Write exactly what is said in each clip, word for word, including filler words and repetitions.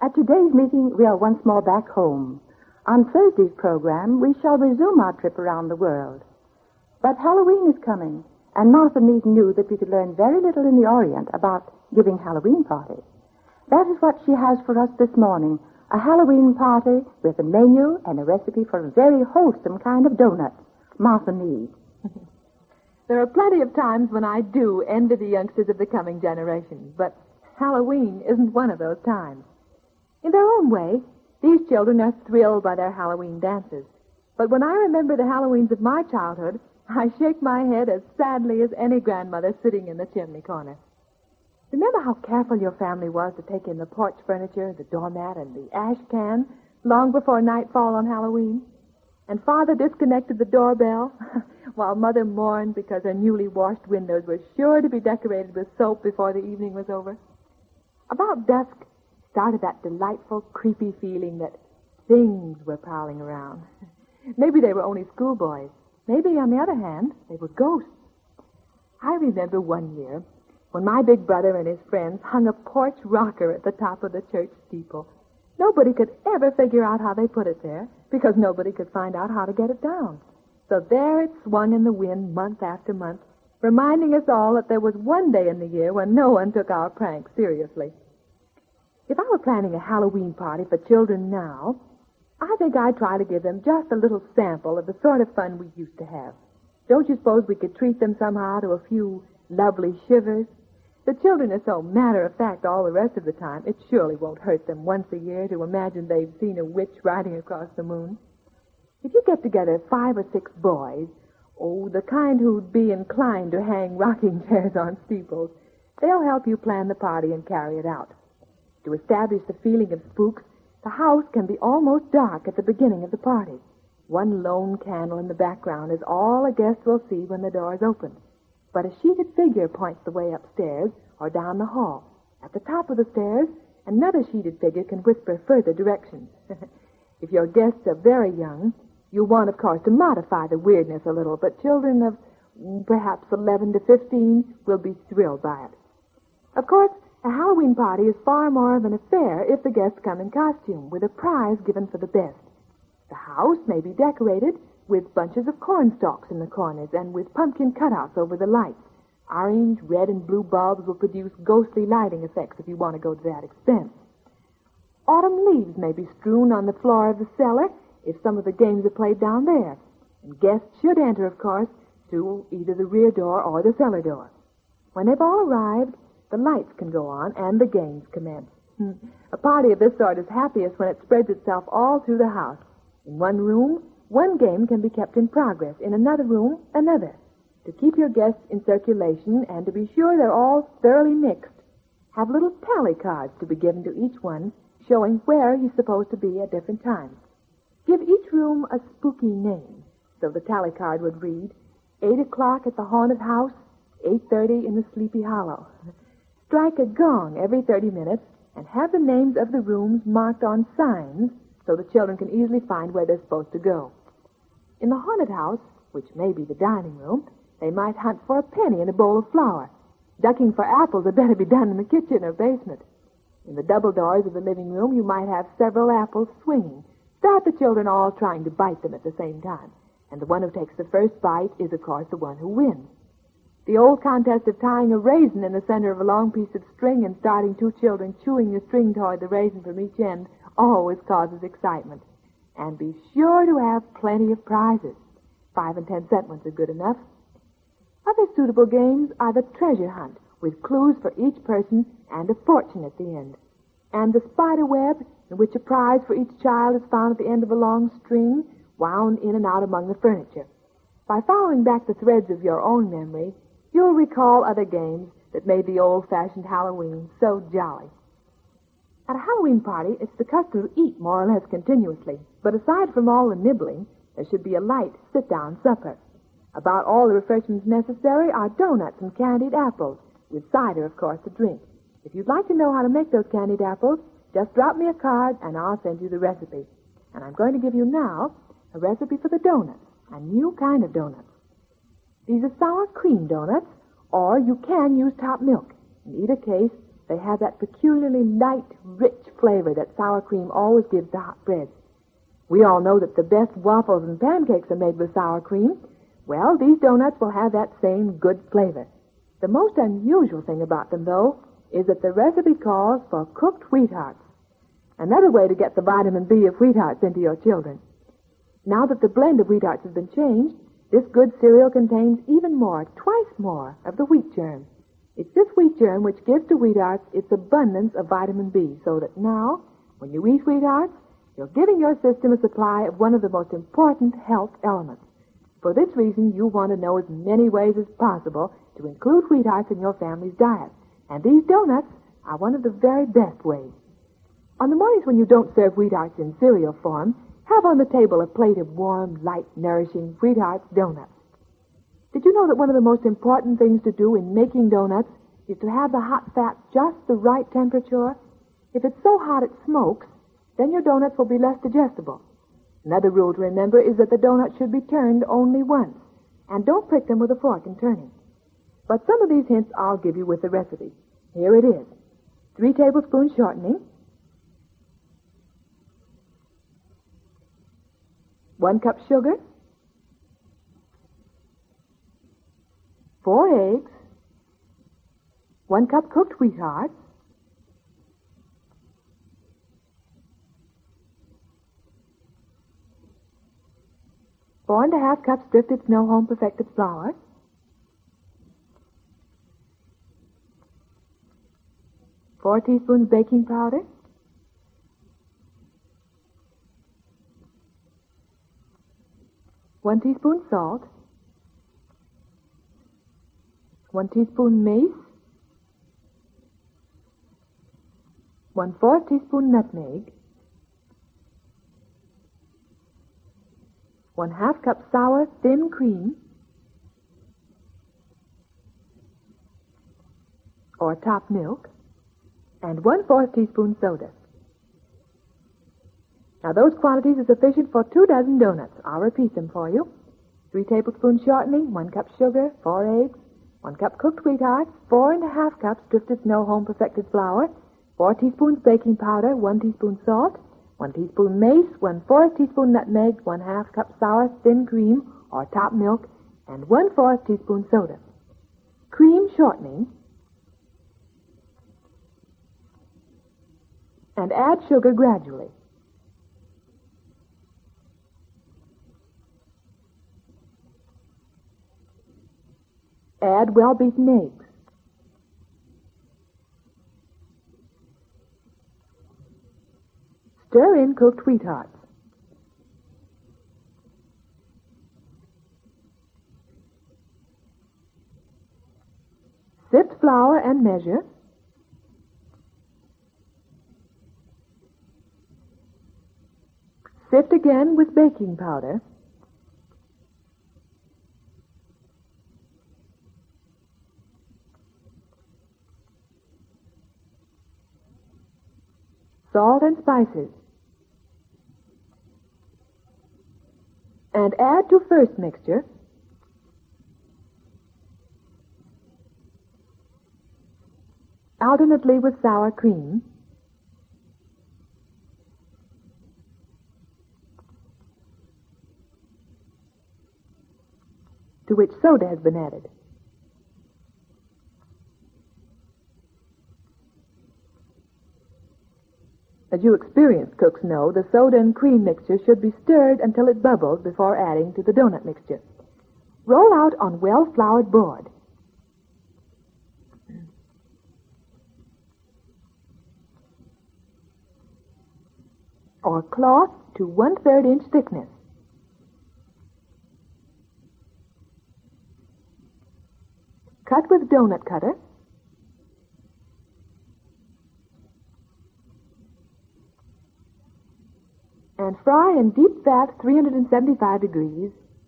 At today's meeting, we are once more back home. On Thursday's program, we shall resume our trip around the world. But Halloween is coming, and Martha Mead knew that we could learn very little in the Orient about giving Halloween parties. That is what she has for us this morning, a Halloween party with a menu and a recipe for a very wholesome kind of donut. Martha Mead. There are plenty of times when I do envy the youngsters of the coming generation, but Halloween isn't one of those times. In their own way, these children are thrilled by their Halloween dances. But when I remember the Halloweens of my childhood, I shake my head as sadly as any grandmother sitting in the chimney corner. Remember how careful your family was to take in the porch furniture, the doormat, and the ash can long before nightfall on Halloween? And Father disconnected the doorbell while Mother mourned because her newly washed windows were sure to be decorated with soap before the evening was over. About dusk started that delightful, creepy feeling that things were prowling around. Maybe they were only schoolboys. Maybe, on the other hand, they were ghosts. I remember one year when my big brother and his friends hung a porch rocker at the top of the church steeple. Nobody could ever figure out how they put it there because nobody could find out how to get it down. So there it swung in the wind month after month, reminding us all that there was one day in the year when no one took our prank seriously. If I were planning a Halloween party for children now, I think I'd try to give them just a little sample of the sort of fun we used to have. Don't you suppose we could treat them somehow to a few lovely shivers? The children are so matter-of-fact all the rest of the time, it surely won't hurt them once a year to imagine they've seen a witch riding across the moon. If you get together five or six boys, oh, the kind who'd be inclined to hang rocking chairs on steeples, they'll help you plan the party and carry it out. To establish the feeling of spooks, the house can be almost dark at the beginning of the party. One lone candle in the background is all a guest will see when the door is opened. But a sheeted figure points the way upstairs or down the hall. At the top of the stairs, another sheeted figure can whisper further directions. If your guests are very young, you'll want, of course, to modify the weirdness a little, but children of perhaps eleven to fifteen will be thrilled by it. Of course, a Halloween party is far more of an affair if the guests come in costume, with a prize given for the best. The house may be decorated with bunches of corn stalks in the corners and with pumpkin cutouts over the lights. Orange, red, and blue bulbs will produce ghostly lighting effects if you want to go to that expense. Autumn leaves may be strewn on the floor of the cellar if some of the games are played down there. And guests should enter, of course, through either the rear door or the cellar door. When they've all arrived, the lights can go on and the games commence. A party of this sort is happiest when it spreads itself all through the house. In one room, one game can be kept in progress. In another room, another. To keep your guests in circulation and to be sure they're all thoroughly mixed, have little tally cards to be given to each one showing where he's supposed to be at different times. Give each room a spooky name. So the tally card would read, eight o'clock at the haunted house, eight thirty in the Sleepy Hollow. Strike a gong every thirty minutes and have the names of the rooms marked on signs so the children can easily find where they're supposed to go. In the haunted house, which may be the dining room, they might hunt for a penny in a bowl of flour. Ducking for apples had better be done in the kitchen or basement. In the double doors of the living room, you might have several apples swinging. Start the children all trying to bite them at the same time. And the one who takes the first bite is, of course, the one who wins. The old contest of tying a raisin in the center of a long piece of string and starting two children chewing the string toward the raisin from each end always causes excitement. And be sure to have plenty of prizes. Five and ten cent ones are good enough. Other suitable games are the treasure hunt, with clues for each person and a fortune at the end. And the spider web, in which a prize for each child is found at the end of a long string, wound in and out among the furniture. By following back the threads of your own memory, you'll recall other games that made the old-fashioned Halloween so jolly. At a Halloween party, it's the custom to eat more or less continuously. But aside from all the nibbling, there should be a light sit-down supper. About all the refreshments necessary are donuts and candied apples, with cider, of course, to drink. If you'd like to know how to make those candied apples, just drop me a card and I'll send you the recipe. And I'm going to give you now a recipe for the donuts, a new kind of donuts. These are sour cream donuts, or you can use top milk. In either case, they have that peculiarly light, rich flavor that sour cream always gives to hot bread. We all know that the best waffles and pancakes are made with sour cream. Well, these donuts will have that same good flavor. The most unusual thing about them, though, is that the recipe calls for cooked wheathearts. Another way to get the vitamin B of wheathearts into your children. Now that the blend of wheathearts has been changed, this good cereal contains even more, twice more, of the wheat germ. It's this wheat germ which gives to wheathearts its abundance of vitamin B, so that now, when you eat wheathearts, you're giving your system a supply of one of the most important health elements. For this reason, you want to know as many ways as possible to include wheathearts in your family's diet. And these donuts are one of the very best ways. On the mornings when you don't serve wheathearts in cereal form, have on the table a plate of warm, light, nourishing wheathearts donuts. Did you know that one of the most important things to do in making donuts is to have the hot fat just the right temperature? If it's so hot it smokes, then your donuts will be less digestible. Another rule to remember is that the donuts should be turned only once, and don't prick them with a fork in turning. But some of these hints I'll give you with the recipe. Here it is. Three tablespoons shortening, one cup sugar, four eggs, one cup cooked wheathearts, four and a half cups drifted snow home perfected flour, four teaspoons baking powder, one teaspoon salt, one teaspoon mace, one fourth teaspoon nutmeg, one half cup sour thin cream, or top milk, and one fourth teaspoon soda. Now, those quantities are sufficient for two dozen donuts. I'll repeat them for you. Three tablespoons shortening, one cup sugar, four eggs, one cup cooked wheathearts, four and a half cups drifted snow home perfected flour, four teaspoons baking powder, one teaspoon salt, one teaspoon mace, one fourth teaspoon nutmeg, one half cup sour thin cream or top milk, and one fourth teaspoon soda. Cream shortening, and add sugar gradually. Add well-beaten eggs. Stir in cooked wheathearts. Sift flour and measure. Sift again with baking powder. Salt and spices. And add to first mixture alternately with sour cream, to which soda has been added. As you experienced cooks know, the soda and cream mixture should be stirred until it bubbles before adding to the donut mixture. Roll out on well-floured board. Or cloth to one-third inch thickness. Cut with donut cutter. And fry in deep fat three hundred seventy-five degrees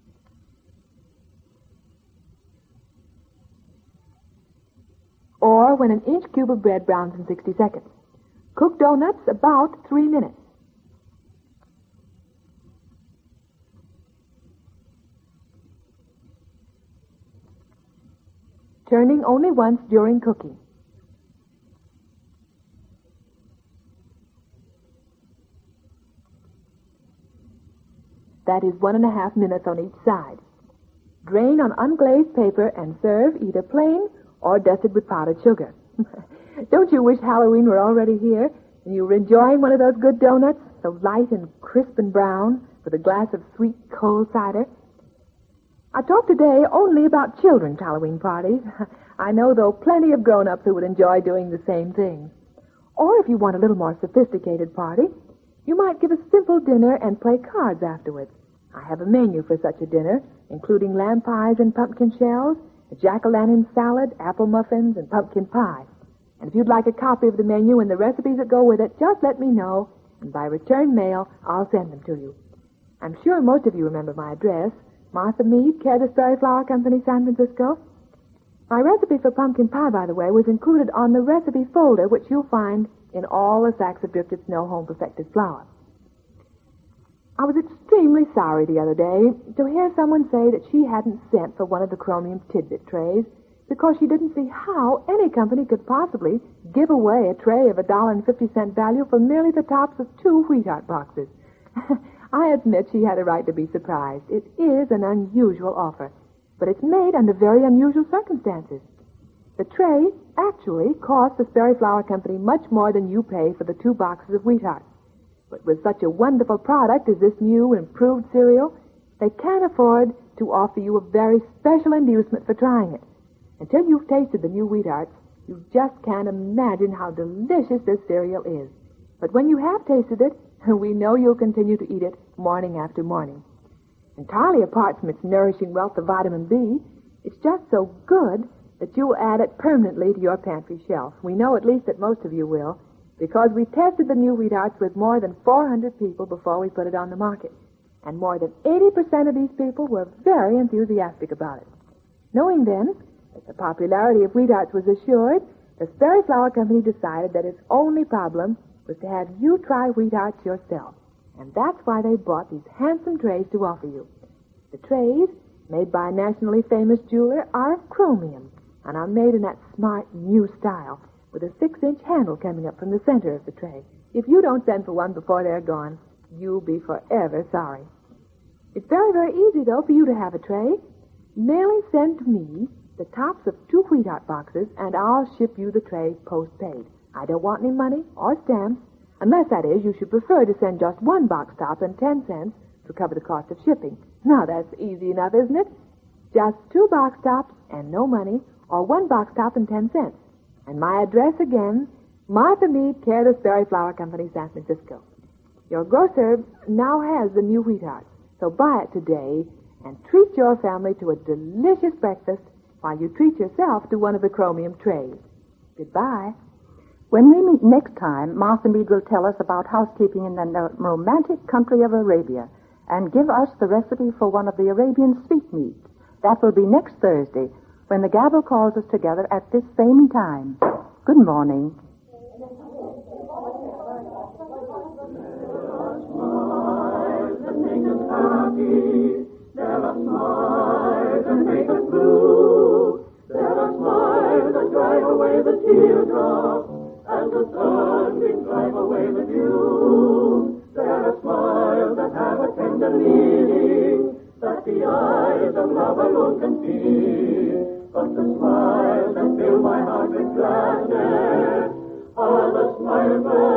or when an inch cube of bread browns in sixty seconds. Cook donuts about three minutes. Turning only once during cooking. That is one and a half minutes on each side. Drain on unglazed paper and serve either plain or dusted with powdered sugar. Don't you wish Halloween were already here and you were enjoying one of those good donuts, so light and crisp and brown, with a glass of sweet cold cider? I talked today only about children's Halloween parties. I know, though, plenty of grown-ups who would enjoy doing the same thing. Or if you want a little more sophisticated party, you might give a simple dinner and play cards afterwards. I have a menu for such a dinner, including lamb pies and pumpkin shells, a jack-o'-lantern salad, apple muffins, and pumpkin pie. And if you'd like a copy of the menu and the recipes that go with it, just let me know, and by return mail, I'll send them to you. I'm sure most of you remember my address, Martha Mead, Care the Sperry Flower Company, San Francisco. My recipe for pumpkin pie, by the way, was included on the recipe folder, which you'll find in all the sacks of drifted snow home perfected flour. I was extremely sorry the other day to hear someone say that she hadn't sent for one of the chromium tidbit trays because she didn't see how any company could possibly give away a tray of a dollar and fifty cent value for merely the tops of two Wheatheart boxes. I admit she had a right to be surprised. It is an unusual offer, but it's made under very unusual circumstances. The tray actually costs the Sperry Flower Company much more than you pay for the two boxes of Wheatheart. But with such a wonderful product as this new improved cereal, they can't afford to offer you a very special inducement for trying it. Until you've tasted the new Wheathearts, you just can't imagine how delicious this cereal is. But when you have tasted it, we know you'll continue to eat it morning after morning. Entirely apart from its nourishing wealth of vitamin B, it's just so good that you'll add it permanently to your pantry shelf. We know at least that most of you will, because we tested the new Wheathearts with more than four hundred people before we put it on the market. And more than eighty percent of these people were very enthusiastic about it. Knowing then that the popularity of Wheathearts was assured, the Sperry Flower Company decided that its only problem was to have you try Wheathearts yourself. And that's why they bought these handsome trays to offer you. The trays, made by a nationally famous jeweler, are of chromium and are made in that smart new style with a six-inch handle coming up from the center of the tray. If you don't send for one before they're gone, you'll be forever sorry. It's very, very easy, though, for you to have a tray. Merely send to me the tops of two Wheatheart boxes, and I'll ship you the tray post-paid. I don't want any money or stamps, unless, that is, you should prefer to send just one box top and ten cents to cover the cost of shipping. Now, that's easy enough, isn't it? Just two box tops and no money, or one box top and ten cents. And my address again, Martha Mead, Care the Sperry Flower Company, San Francisco. Your grocer now has the new Wheathearts, so buy it today and treat your family to a delicious breakfast while you treat yourself to one of the chromium trays. Goodbye. When we meet next time, Martha Mead will tell us about housekeeping in the romantic country of Arabia and give us the recipe for one of the Arabian sweetmeats. That will be next Thursday, when the gavel calls us together at this same time. Good morning. There are smiles that make us happy. There are smiles that make us blue. There are smiles that drive away the teardrops, and the sunbeams drive away the dew. There are smiles that have a tender meaning that the eyes of love alone can see. But the smiles that fill my heart with gladness are the smiles